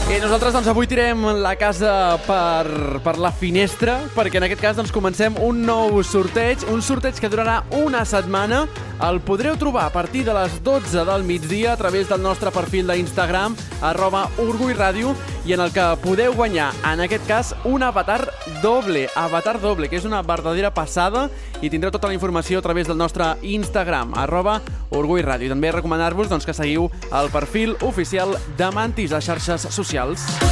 I nosaltres avui tirem la casa per la finestra, perquè en aquest cas comencem un nou sorteig, un sorteig que durarà una setmana. El podreu trobar a partir de les 12 del migdia a través del nostre perfil d'Instagram, @orgullradio, i en el que podeu guanyar, en aquest cas, un avatar doble, que és una verdadera passada, i tindreu tota la informació a través del nostre Instagram, @orgullradio. I també recomanar-vos que seguiu el perfil oficial de Mantis a xarxes socials.